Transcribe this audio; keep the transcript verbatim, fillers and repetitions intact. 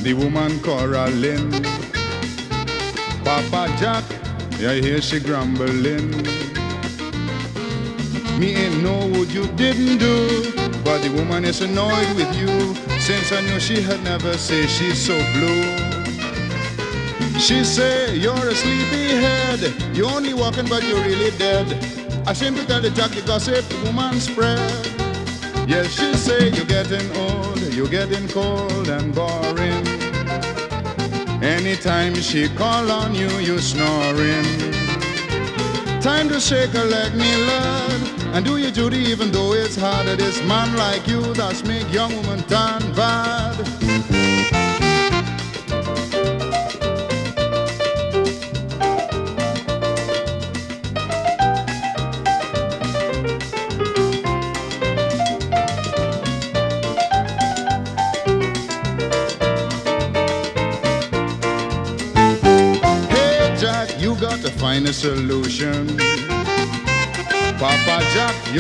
the woman quarreling. Papa Jack, I hear she grumbling. Me ain't know what you didn't do, but the woman is annoyed with you, since I knew she had never said she's so blue. She say, you're a sleepyhead, you're only walking but you're really dead. I seem to tell the Jack the gossip, the woman spread. Yes, she say, you're getting old, you're getting cold and boring. Anytime she call on you, you snoring. Time to shake a leg, me lad, and do your duty even though it's hard. It is man like you that's make young woman turn bad. You got to find a solution. Papa Jack, you